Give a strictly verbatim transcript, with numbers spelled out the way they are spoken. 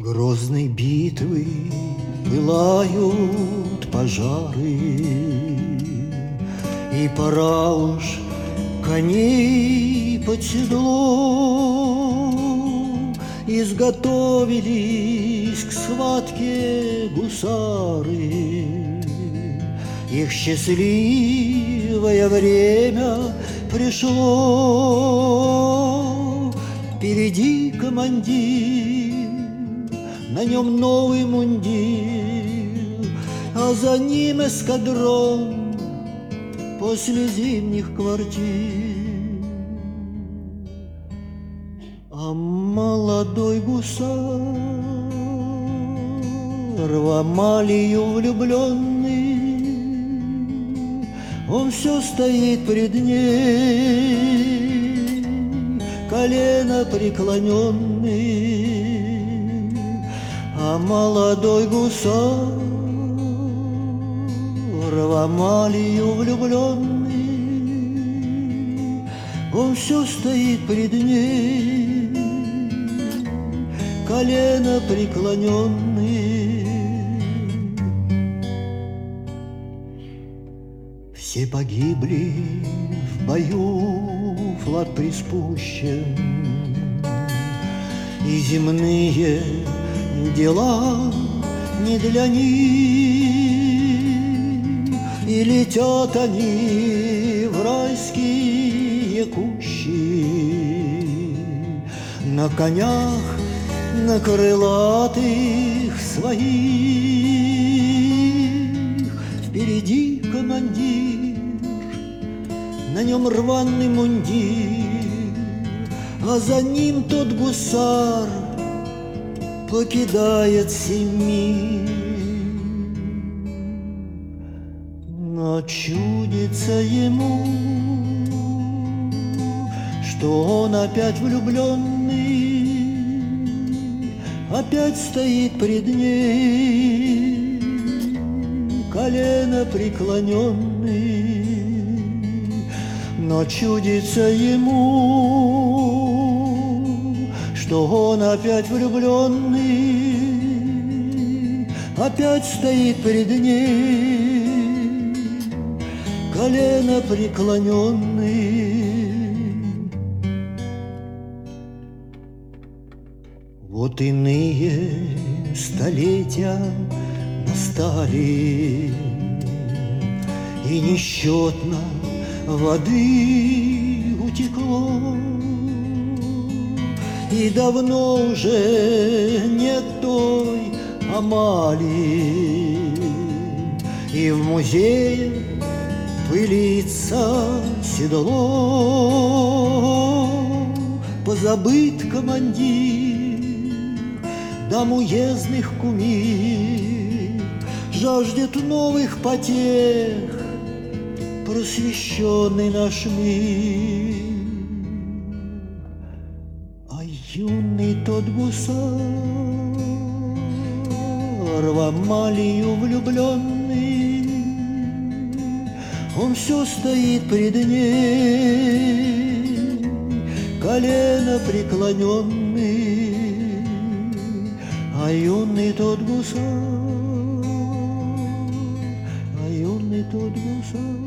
Грозной битвы пылают пожары, и пора уж коней под седло. Изготовились к схватке гусары, их счастливое время пришло. Впереди командир, на нем новый мундир, а за ним эскадрон после зимних квартир. А молодой гусар, в Амалию влюбленный, он все стоит пред ней, колено преклоненный. А молодой гусар, в Амалию влюбленный, он все стоит пред ней, колено преклоненный. Все погибли в бою, флаг приспущен, и земные дела не для них, и летят они в райские кущи на конях, на крылатых своих. Впереди командир, на нем рваный мундир, а за ним тот гусар покидает семь. Но чудится ему, что он опять влюбленный, опять стоит пред ней, колено преклоненный. Но чудится ему, что он опять влюбленный, опять стоит пред ней, колено преклоненный. Вот иные столетия настали, и несчетно воды утекло, и давно уже нет той Амалии, и в музее пылится седло. Позабыт командир, дам уездных кумир, жаждет новых потех просвещенный наш мир. А юный тот гусар, в Амалию влюбленный, он все стоит пред ней, колено преклоненный. А юный тот гусар, а юный тот гусар.